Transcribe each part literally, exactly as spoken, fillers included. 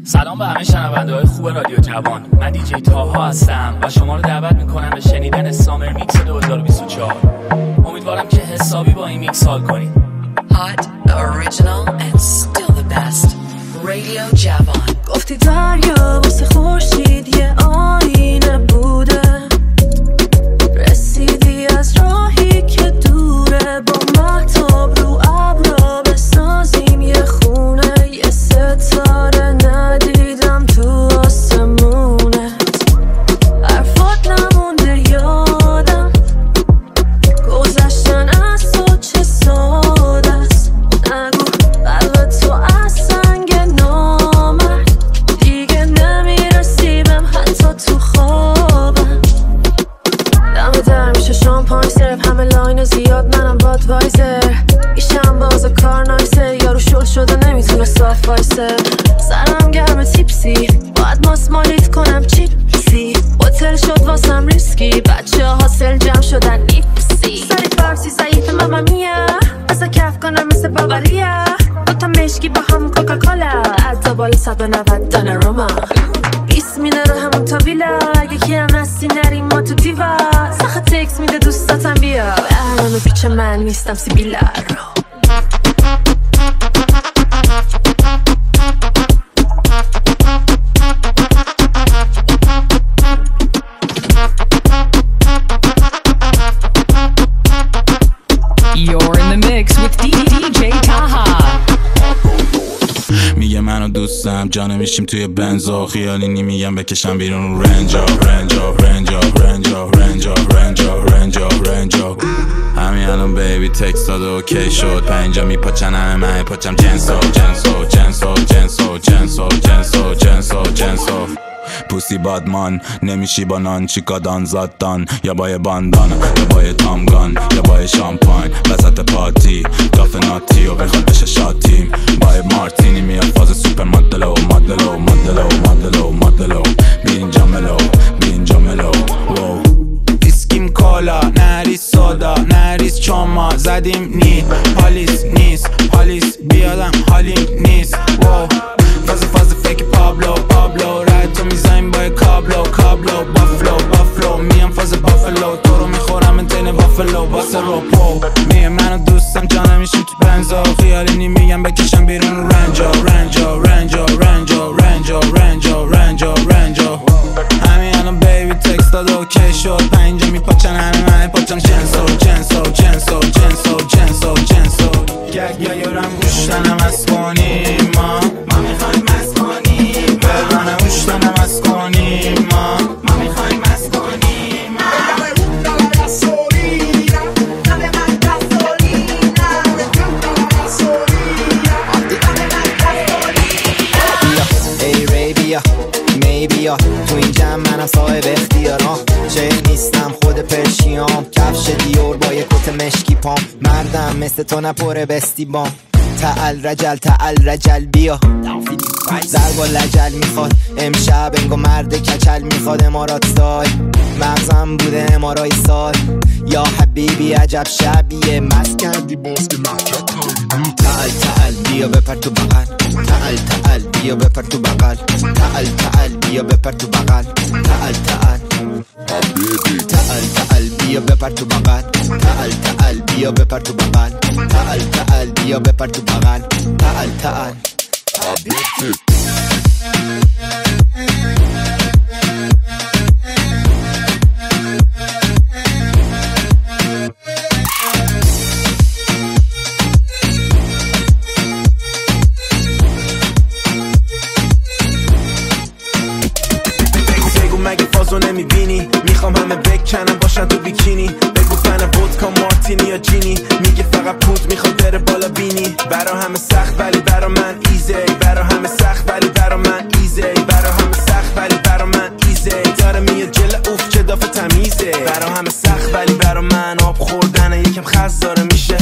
سلام به همه شنونده‌های خوب رادیو جوان. من دیجی تاها هستم و شما رو دعوت میکنم به شنیدن سامر میکس دو هزار و بیست و چهار. امیدوارم که حسابی با این میکس حال کنید. Hot, original and still the best. رادیو جوان. گفتی دریا واسه خورشید یه آینه بوده، رسیدی از راهی که دوره، با مهتاب رو ابرا بسازیم یه خونه، یه ستاره ندیدم تو آسمونت، حرفات نمونده یادم، گذشتن از تو چه ساده است، نگو قلب تو از سنگ نامرد، دیگه نمیرسی بهم حتی تو خوابم، دم در میشه شامپاین سرپ، همه لاین زیاد منم بادوایزر، ایشم باز کار نایسه، یارو شل شده نمیتونه صاف وایسه، سرم گرم تیپسی، باید ماسمالیت کنم چیپسی، هتل شد واسم ریسکی، بچه ها حاصل جمع شدن نیپسی، سری فارسی ضعیف ماما میا، بسا کف کنم مثل باوریا، دوتا مشکی با هم کوکاکولا، عدا بالا صد و نود دانه روما، بیس میده رو همون تا ویلا، اگه کی هم هستی نریم ما تو دیوا، سخت تکس میده دوستاتم بیا، الانو پیچ من نیستم سیبیلا رو. You're in the mix with دی جی Taha. میگه منو دوستم جا نمیشیم توی بنزا، خیالی نمیگم بکشم بیرون رنجا رنجا رنجا رنجا رنجا رنجا رنجا رنجا. همین الان بیبی تکست داد و اوکی شد، پنجا میپاچن همه من پاچم جنسو جنسو جنسو جنسو جنسو جنسو جنسو جنسو. پوسی بادمان نمیشی با نان چیکادان زادان، یا با یه باندان یا با یه تامگان یا با یه شامپاین وسط پارتی دافه ناتی و بخواد بشه شاتیم، با یه مارتینی میاد فاز سوپر مدلو مدلو مدلو مدلو مدلو، بی اینجا ملو بی اینجا ملو. ویسکیم کالا نریز سودا نریز چاما زدیم نی پالیس نیست پالیس بیادم حالیم نیست. واو فاز فاز فیک پابلو پابلو رای تو میزنیم با کابلو کابلو بافلو بافلو، میام فاز بافلو تو رو میخورم انتین وافلو واسه روپو. میگه منو دوستم جا نمیشیم تو بنزا، خیالی نمیگم بکشم بیرون رنجا رنجا رنجا رنجا رنجا رنجا رنجا رنجا. همین الان بیبی تکست داد اوکی شد، پنجا میپاچن همه من پاچم جنسو جنسو جنسو جنسو جنسو جنسو. گگ یا یورم گوشتنم از کنیم ما ما میخوایم از کنیم برانه گوشتنم از کنیم ما ما میخوایم از کنیم ما. ای ری بیا می بیا تو این جمع منم صاحب اختیارم، شیخ نیستم خود پرشیام، کفش دیور با یه کت مشکی پام، مردم مثل تو نپره بستی بام، تعال رجل تعال رجل بیا ضرب و لجل میخواد امشب انگو مرد کچل میخواد، امارات سای مغزم بوده امارای سال، یا حبیبی عجب شبیه مست کردی باز که مطلب تعال تعال بیا بپر تو بغل، تعال تعال بیا بپر تو بغل، تعال تعال بیا بپر تو بغل، تعال تعال تعال تعال بیا بپر تو بغل، تعال تعال بیا بپر تو بغل، تعال تعال بیا بپر تو بغل، تعال تعال. مگه فازو نمیبینی؟ میخوام همه بکنم باشن تو بیکینی، بگو فن ودکا مارتینی یا جینی، میگه فقط پوت میخواد بره بالا بینی، برا همه سخت ولی برا من ایزی، برا همه سخت ولی برا من ایزی، برا همه سخت ولی برا من ایزی، داره میاد جل اوف چه دافه تمیزه، برا همه سخت ولی برا من آب خوردنه یکم خز داره میشه، نایک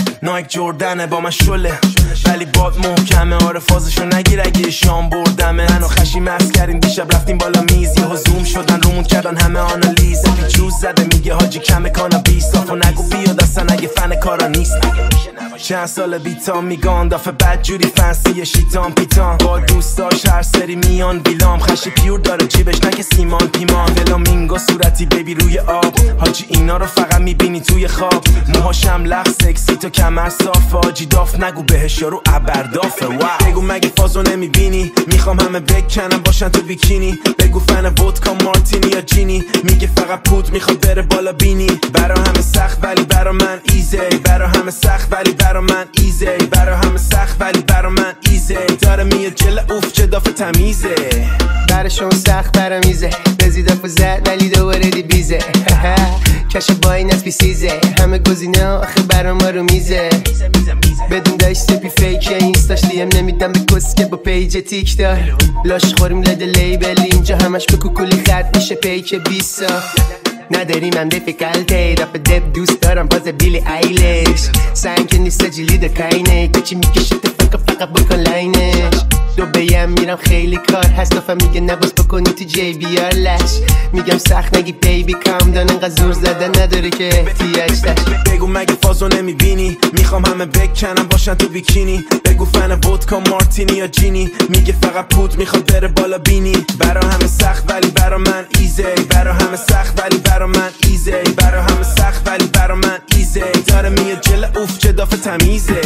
مایک جردنه با من شله ولی باد محکمه آره فازشو نگیر اگه شام بردمه منو خشی مست کردین دیشب رفتیم بالا میز یهو زوم شدن رومون کردن همه آنالیز پیچوز زده میگه حاجی کم کانابیس صافو نگو بیاد اصلا اگه فن کارا نیست چند سال بیتام میگان دافه بد جوری فنسی شیطان پیتان با دوستاش هر سری میان ویلام خشی پیور داره جیبش نکه سیمان پیمان فلامینگو صورتی بیبی روی آب حاجی اینا رو فقط میبینی توی خواب موهاشم لخ سکسی تو کمر صافه حاجی داف نگو بهش یارو ابردافه بگو مگه فازو نمیبینی میخوام همه بکنم باشن تو بیکینی بگو فن ودکا مارتینی یا جینی میگه فقط پود میخواد بره بالا بینی برا همه سخت ولی برا من ایزی برا همه سخت ولی برا من ایزی برا همه سخت ولی برا من ایزی داره میاد جل اوف چه دافه تمیزه براشون سخت برا میزه بزیدافه زد ولی دوباره دی بیزه کش با این از بیسیزه همه گزینه آخه برا ما رو میزه بدون داشت سپی فیکه اینستاش دیم نمیدم به کس که با پیج تیک دار لاش خوریم لده لیبل اینجا همش به کوکولی خط میشه پیک بیسا نداریم هم دیفیکالته رپ دب دوست دارم باز بیلی ایلش سنگ که نیست جیلی در کاینه کچی میکشه تفنکا فقط بکن لاینش دو بیم میرم خیلی کار هست دفعه میگه نباز بکنی تو جی بیار لش میگم سخت نگی بیبی کام دان انقدر زور زدن نداره که احتیاج داشت بگو مگه فازو نمیبینی میخوام همه بکنم باشن تو بیکینی بگو فن ودکا مارتینی یا جینی میگه فقط پود میخواد بره بالا بینی برا همه سخت ولی برا من ایزی برا همه سخت ولی برا من ایزی برا همه سخت ولی برا من ایزی داره میاد جل اوف چه دافه تمیزه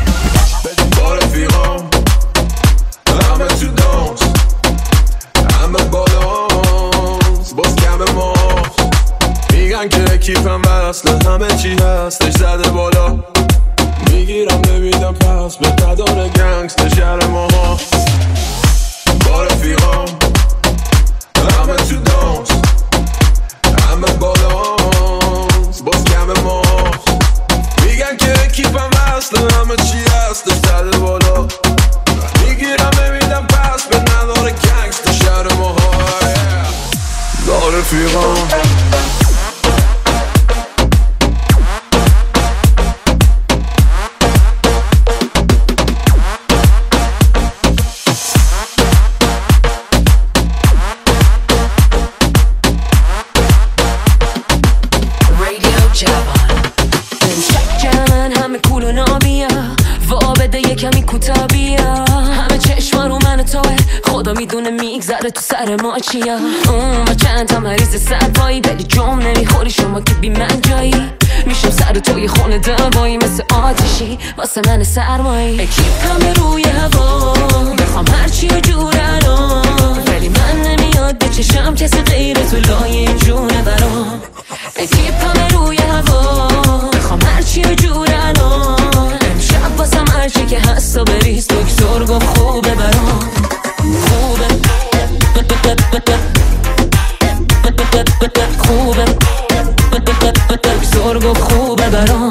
با رفیقام همه تو دانس همه بالانس باز کم ماست میگن که کیفم وصله همه چی هستش زده بالا میگیرم نمیدم پس به نداره گنگست شهر ما با رفیقام همه تو دانس همه بالانس باز کم ماست میگن که کیفم وصله همه چی هستش زده بالا میگیرم نمیدم پس به نداره گنگست شهر ما های با رفیقام میدونه میگذره تو سر ما چیا اون با چند تا مریض سرپایی ولی جام نمیخوری شما که بی من جایی میشم سر توی خونه دوایی مثل آتشی واسه من سرمایی اکیپ همه روی هوا میخوام هرچی و جور الان ولی من نمیاد به چشم کسی غیر تو لای این جونه برام اکیپ همه روی هوا میخوام هرچی و جور الان امشب واسم هرچی که هست و بریز دکتر گفت خوبه برام خوبه خوبه دکتر گفت خوبه برام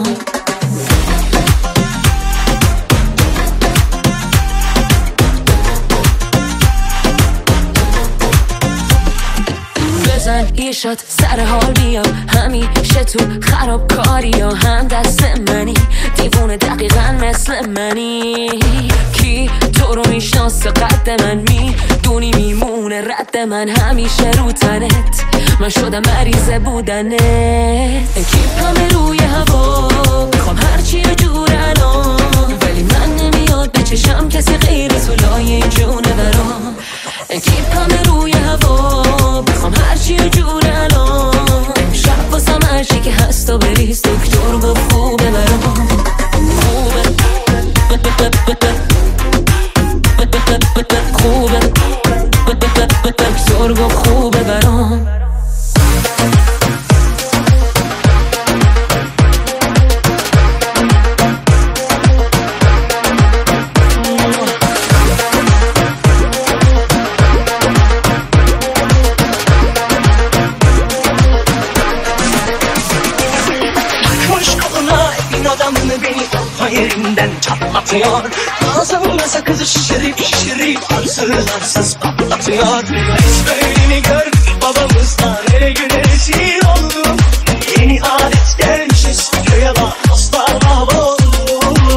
بزن یه شات سر حال بیام همیشه تو خراب کاری یا هم دست منی دیوونه دقیقا مثل منی کی تو رو میشناسه قد من میدونی میمونه رد من همیشه رو تنت من شدم مریض بودنت اکیپ همه روی هوا میخوام هرچی و جور الان ولی من نمیاد به چشم کسی غیر تو لای این جونه برام اکیپ همه روی هوا میخوام هرچی و جور الان امشب واسم هرچی که هست و بریز دکتر گفت خوبه برام خوبه خوبه دکتر گفت خوبه برام Yerinden çatlatıyor Ağzımda sakızı şişirip şişirip arsız arsız patlatıyor Besbelini gör babamızdan her gün esir oldum Yeni adet gelmişiz köye bak dostlar mahvoldu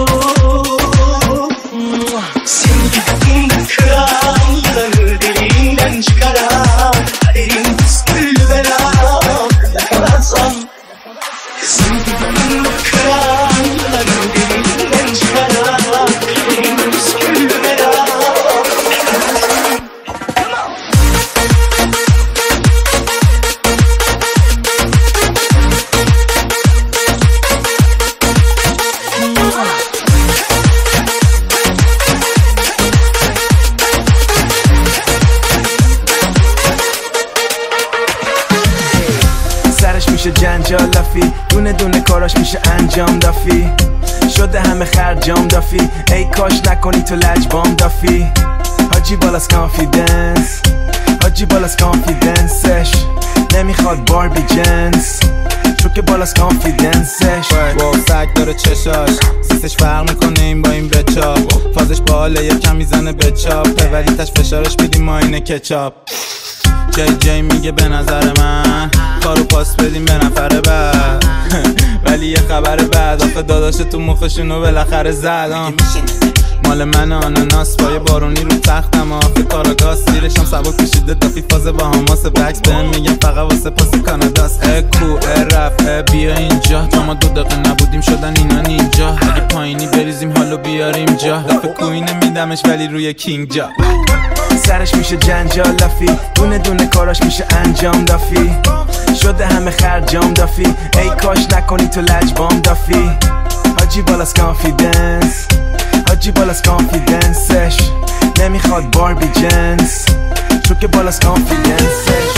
kıran, yılanı deliğinden çıkaran, kaderin püsküllü belam, yakalarsan zımbırtımı kıran, yılanı deliğinden çıkaran, kaderin püsküllü belam. میشه جنجال لافی، دونه دونه کاراش میشه انجام دافی، شده همه خرجام دافی، ای کاش نکنی تو لجبام دافی. حاجی بالاس کانفیدنس، حاجی بالاس کانفیدنسش، نمیخواد باربی جنس چون که بالاس کانفیدنسش. واو سگ داره چشاش، سیسش فرق میکنه این با این بچاپ، فازش باله یکم میزنه بچاپ، ولی تش فشارش میدیم ما اینه کچاپ. جی جی میگه به نظر من کارو پاس بدیم به نفر بعد ولی یه خبر بعد آخه داداش تو مخشونو بالاخره زدم. مال من آناناس پای بارونی رو تختم، آخه کاراگاس زیرشم سبک کشیده دافی فاز با هماس بکس بهم میگم فقط واسه پاس کاناداس. اکو ا رفع بیا اینجا، تا ما دو دقیقه نبودیم شدن اینا نینجا، اگه پایینی بریزیم حالو بیاریم جا، دفعه کوینه میدمش ولی روی کینگ جا. سرش میشه جنجال لافی، دونه دونه کاراش میشه انجام دافی، شده همه خرجام دافی، ای کاش نکنی تو لجبام دافی. حاجی بالاس کانفیدنس، حاجی بالاس کانفیدنسش، نمیخواد باربی جنس چون که بالاس کانفیدنسش.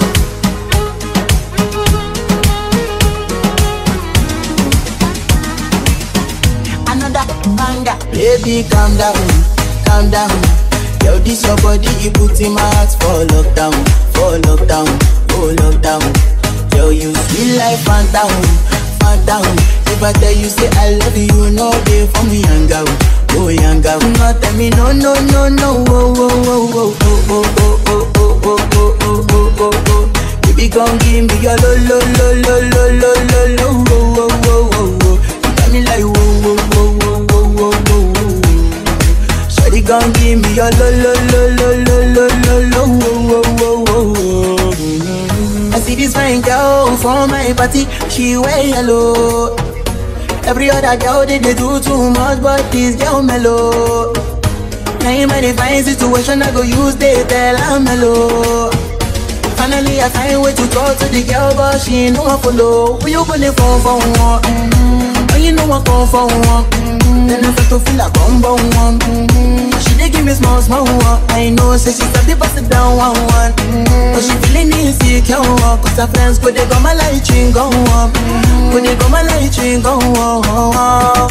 Another banger, baby calm down, calm down. Yo, this your body, you put in my heart for lockdown, for lockdown, oh lockdown. Yo, you sweet like phantom, phantom. If I tell you say I love you, you know they for me young out, oh young out. No tell me no, no, no, no, oh, oh, oh, oh, oh, oh, oh, oh, oh, oh, oh, oh, oh, oh. Baby, come give me your lo, lo, lo, lo, lo, lo, lo, lo, oh, oh, oh, oh, oh. You got me like whoa, whoa, whoa, whoa, whoa, whoa, whoa. Shawty gon' give me your lo lo lo lo lo lo lo lo wo wo wo wo. I see this fine girl from my party, she wear yellow. Every other girl they, they do too much, but this girl mellow. Now in my divine situation, I go use they tell I'm mellow. Finally I find way to talk to the girl, but she ain't no one follow. Who you gonna phone for one? Mm-hmm. And you know I come for one. Mm-hmm. Then I start to feel like bum bum one. Mm-hmm. She dey give me small small one. I know say she start to bust it down one one. Mm-hmm. But she feeling insecure, cause her friends go they go my light ring go on. Go they go my light ring go on.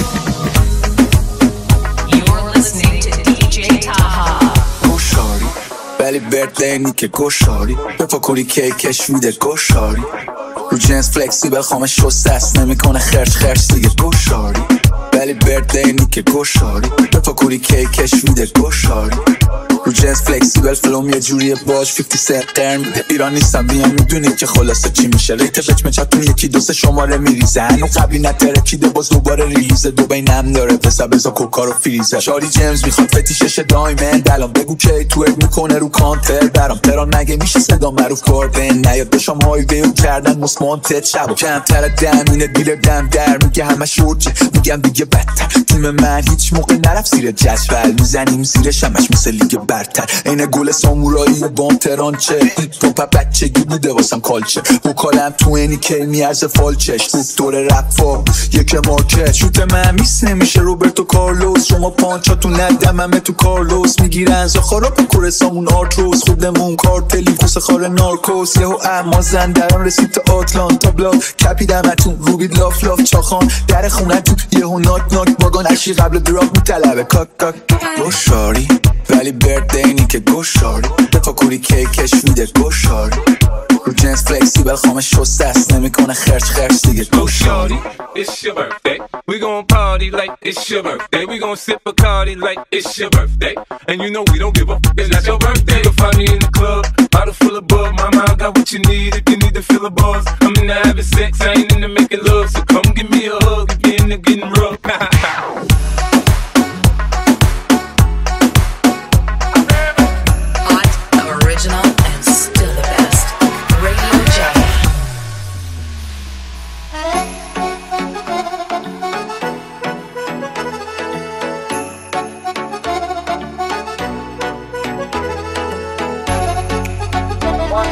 You're listening to D J Taha. ولی برتلینی که گوشاری بفاکوری کیکش میده گوشاری رو جنس فلکسیبل خامش شسته است نمیکنه خرچ خرچ دیگه گوشاری ولی برتلینی که گوشاری بفاکوری کیکش میده گوشاری رو جنس فلکسیبل فلوم یه جوریه باش پنجاه سنت قرن میده ایران نیستم بیام میدونید که خلاصه چی میشه ریت بچمه چتون یکی دو سه شماره میریزه هنو قبلی نترکیده باز دوباره ریلیزه دو بینم داره پسر بزا کوکا رو فریزه شاری جیمز میخواد فتیشش دایمند الان بگو کی توئر میکنه رو کانتر برام تران مگه میشه صدا معروف کردن نیاد بشم های ویو کردن مسمانتت شب کمتر دمینه دیل دم در میگه همه شورچه میگم دیگه بدتر تیم من هیچ موقع نرفت زیر جدول میزنیم زیرش همش مثل لیگ برتر این گل سامورایی و بام ترانچه پاپ بچگی بوده واسم کالچه وکالم تو اینی که میارزه فالچش دکتر رفا یک مارکت شوت من میس نمیشه روبرتو کارلوس شما پانچاتون ندم همه تو کارلوس میگیرن زخارا پا کورسامون آرتروس خودمون کارتلی خوص خار نارکوس یهو اما زندران رسید تا آتلانتا بلاک کپیدمتون روبید لاف لاف چاخان در خونه تو یهو ناک ناک باگان اشی قبل دراپ میطلبه کاک کاک گوشاری ولی بردینی که گوشاری بفاکوری کیکش میده گوشاری رو جنس فلکسیبل خامش شسته است نمیکنه خرچ خرچ دیگه گوشاری It's your birthday. We gon' party like it's your birthday. We gon' sip a Bacardi like it's your birthday. And you know we don't give a f***, it's not your birthday. You'll find me in the club, bottle full of bug. Mama, I got what you need if you need to feel the buzz. I'm into having sex, I ain't into making love. So come give me a hug if you're into getting rough.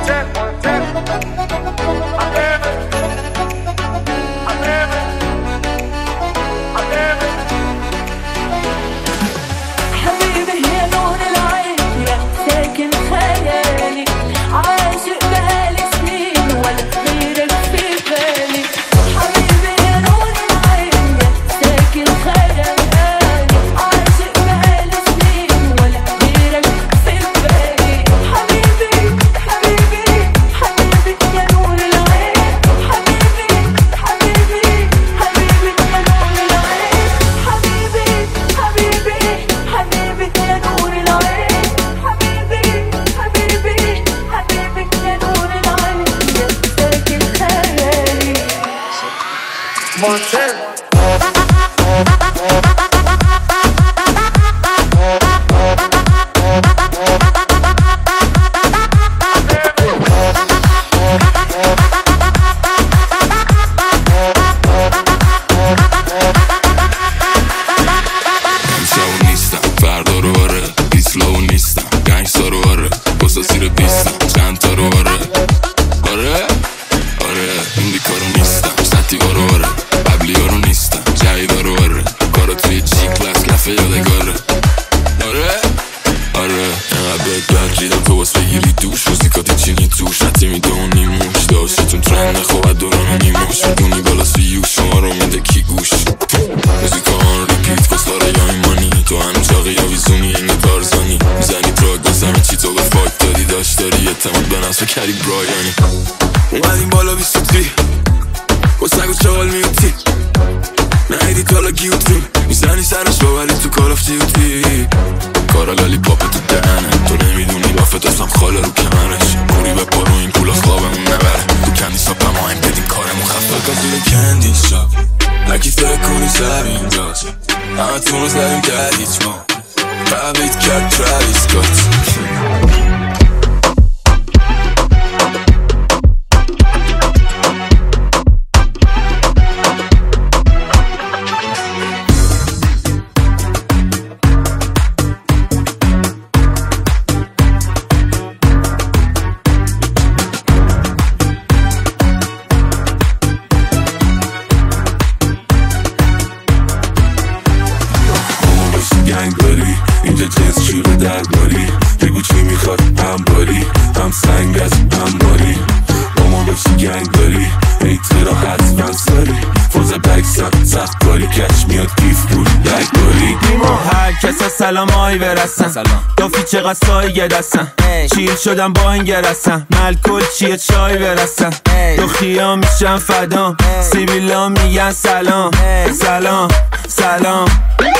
سلام آی برسن دافی چقدر سایه دستن چیل شدم با این گرسن ملکل چیه چای برسن دو خیام میشن فدام سیبیلا میگن سلام سلام سلام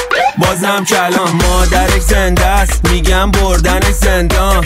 بازم کلام مادرک زنده است میگم بردنش زندان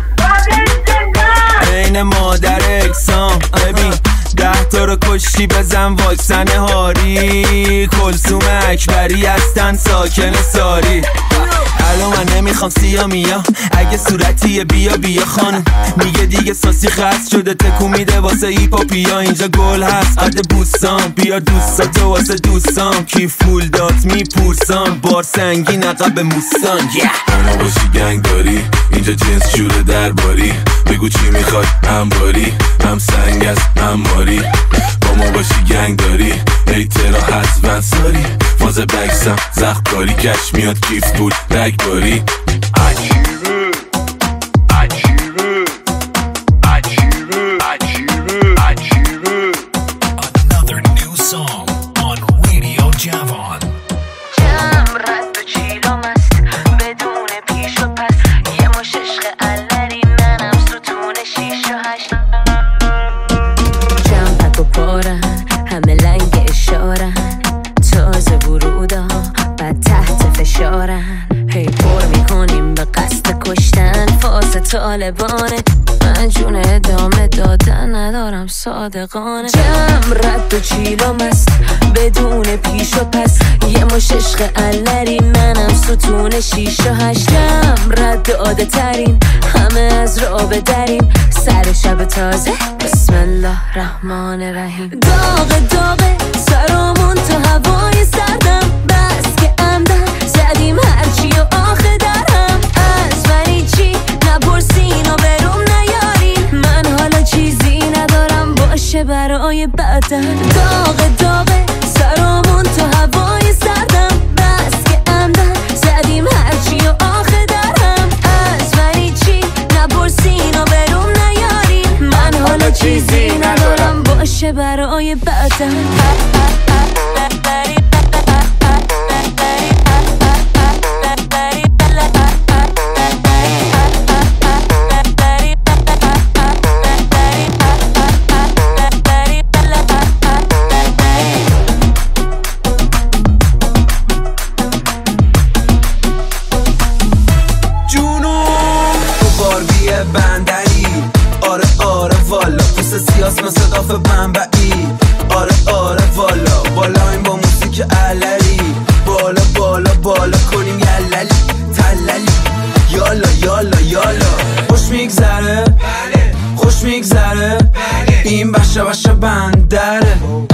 این مادر اکسام ببین ده تا رو کشتی بزن واکسن هاری کلثوم اکبری هستن ساکن ساری الو من نمیخوام سیا میا اگه صورتیه بیا بیا خانم میگه دیگه ساسی خست شده تکو میده واسه ایپاپیا اینجا گل هست قد بوستان بیا دوستاتو واسه دوستان کی فول دات میپورسان بار سنگین عقب موستان yeah. اما باشی گنگ داری اینجا جنس جوره درباری بگو چی میخواد هم باری هم سنگ است هم ماری با ما باشی گنگ داری ایترا هست ونساری فاز بکسم زخم کاری کش میاد کیف بود رگ باری عجیبه عجیبه عجیبه عجیبه عجیبه Another new song on Radio Javon جمع رد و چیلم است بدون پیش و پس یه مش عشق الری منم ستون شیش و هشت جمع پک و پارن همه لنگ اشارن تازه ورودا بعد تحت فشارن هی پر میکنیم به قصد کشتن فاز طالبانه من جون ادامه دادن ندارم صادقانه جمع رد و چیلم است بدون پیش و پس یه مش عشق الری منم ستون شیش و هشت جمع رد عاده ترین همه از رابه دریم سر شب تازه بسم الله رحمان رحیم داغ داغ سرامون تو هوای سردم بس که عمدن زدیم هرچی و آخه درهم از منی چی نپرسین و بروم نیارین من برای بعدن. داغ داغ سرامون تو هوای سردم، بس که اندر زدیم هرچی و آخه درهم. از منی چی نپرسین و برون نیارین، من حالا چیزی ندارم باشه برای بعدن. سیاس مثل داف بنبعی. آره آره والا بالا این با موسیقی علری. بالا بالا بالا کنیم یللی تللی. یالا یالا یالا خوش میگذره خوش میگذره این بشه بشه بندره.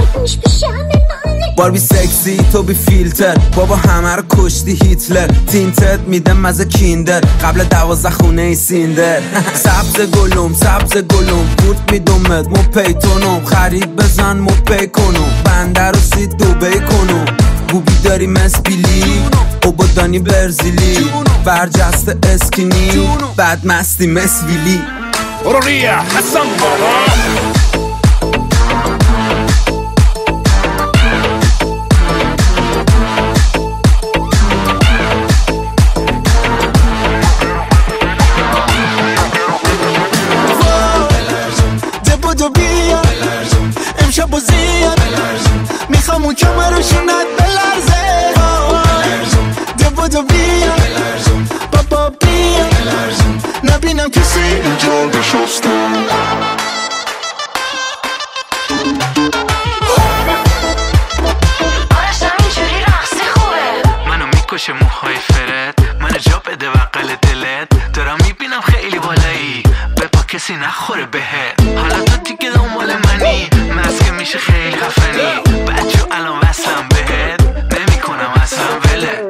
باربی سکسی تو بی فیلتر، بابا همه رو کشتی هیتلر. تینتت میدم مزه کیندر قبل دوازده خونه ای سیندر. سبز گلوم سبز گلوم بورد میدومت مو پیتونم. خرید بزن مو پی کنم بنده رو سی دوبی کنم. بوبی داری مسبیلی او با دانی برزیلی. برجسته اسکینی بد مستی مسویلی. روریا حسن بابا امشب و زیاد میخوام اون کمه رو شونت بلرزه. ده بودو بیا بابا بیا نبینم کسی اینجا بشستم. آرشم اینجوری رقصی خوبه، منو میکشه موهای فرد. منو جا بده وقل دلت، دارم میبینم خیلی بالایی. بپا کسی نخوره بهت، حالا تو دیگه دنبال منی. مسکه میشه خیلی خفنی، بچه الان وصلم بهت نمی کنم اصلا وله.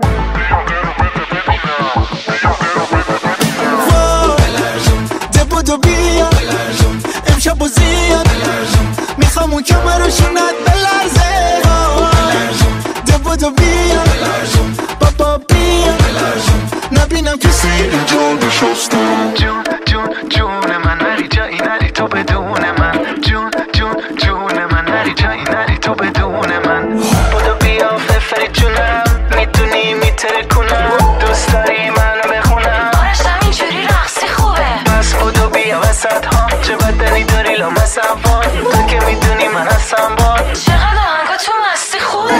ده بودو بیا امشب و زیاد میخوام اون کمه رو شونت بلرزه. ده بودو بیا بابا بیا نبینم کسی اینجا بشستم. جون جون جون من نری جایی نری تو بدون من. جون جون جون من نری جایی نری تو بدون من. بودو بیا ففری جونم میتونی میتره کنم. دوست داری منو بخونم. آرشم اینجوری رقصی خوبه، بس بودو بیا وسط ها. چه بدنی داری لامس افان، تو که میدونی من هستم بان. چقدر آهنگا تو مستی خوبه.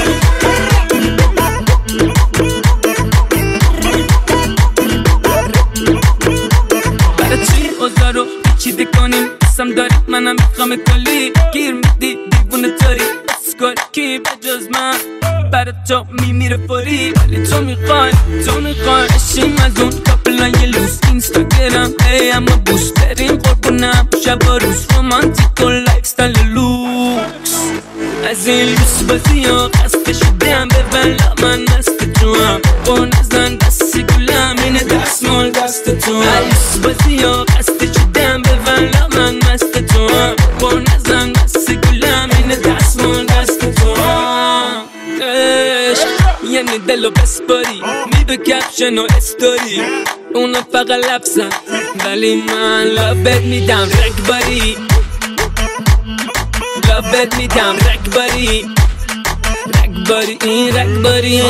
برای چی اوزا رو پیچیده کنیم؟ قسم داری منم میخوام کلی گیر میدی دیوونه تاری. اسکال کی بجز من برای تو میمیره فوری. ولی تو میخوای تو میخوای اشیم از اون کپلای لوس اینستاگرام. ای اما بوس بریم قربونم شب و روز. رومانتیک و لایف ستایل لوکس از این لوس بازی ها خسته شدم. به ولا من مست تو هم با نزن دستی گلم اینه دست مال دست تو هم. لوس بازی ها خسته شدم. به ولا من مست تو هم با نزن دستی گلم اینه دست مال دست تو هم. یعنی دلو بسپاری می به کپشن و استوری. اونا فقط لبسن ولی من لابت میدم رگباری. لابت میدم رگباری رگباری این رگباری.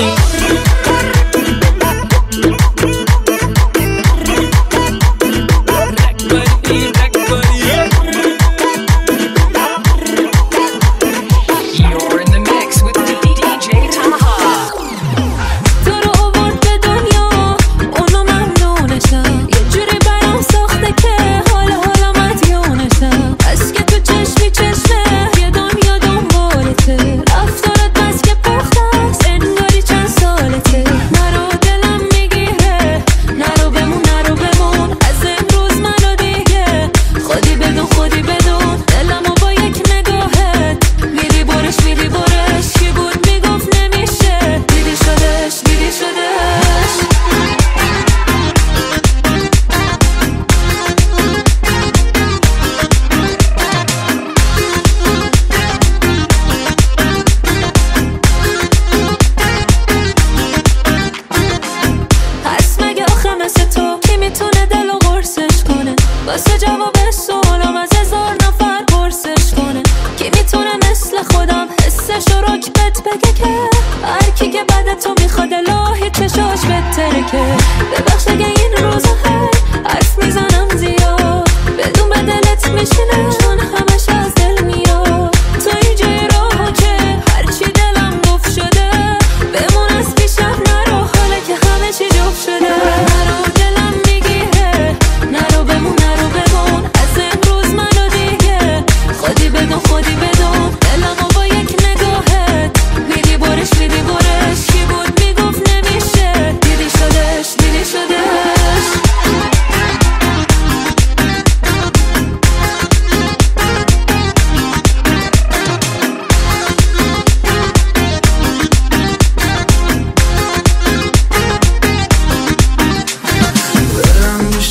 رفتارت بس که پخته است انگاری چند سالته.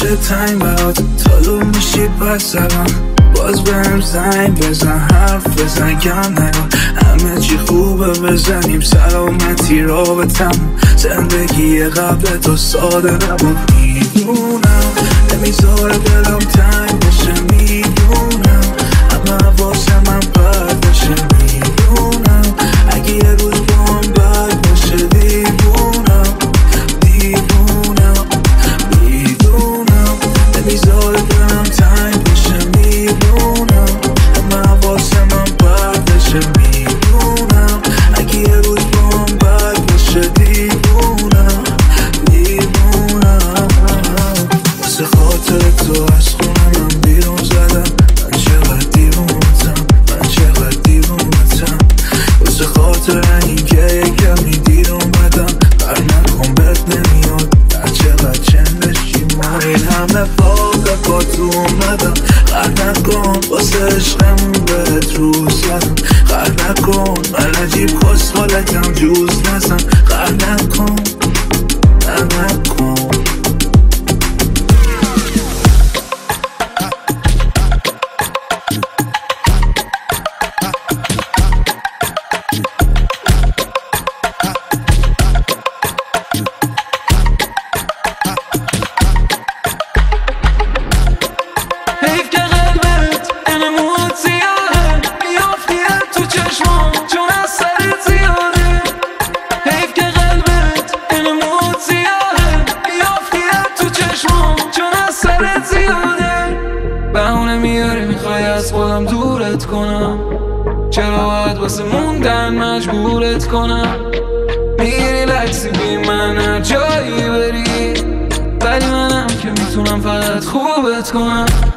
خاطر تنگ برات طالو میشی پس الان باز برم زنگ بزن حرف بزن کم نگم همه چی خوبه بزنیم سلامتی رابطم زندگی قبل تو ساده نبود میدونم نمیذاره دلم تنگ بشه میدونم اما حواسم من پرد بشه میدونم اگه یه روز با هم بد بشه دیوونم دیوونم میدونم نمیذاره دلم تنگ بشه میدونم اما حواسم من پرد بشه میدونم اگه یه روز با هم بد بشه دیوونم دیوونم واسه خاطر تو از خونه من بیرون زدم من چقدر دیوونتم من چقدر دیوونتم واسه خاطر این که یکمی دیر اومدم بر نکن بهت نمیاد در چقدر چندشی ما این همه فاقه با تو اومدم غر نکن واسه عشقمون بهت روز زدم غر نکن من عجیب خوشحالتم جوز نزم غر نکن غر نکن حیف که قلبت انمود زیاده میافتی تو چشمام چون از سرت زیاده حیف که قلبت انمود زیاده میافتی تو چشمام چون از سرت زیاده بهونه میاری میخوای از خودم دورت کنم چرا باید واسه موندن مجبورت کنم میگیری لکسی بی من هر جایی بری ولی منم که میتونم فقط خوبت کنم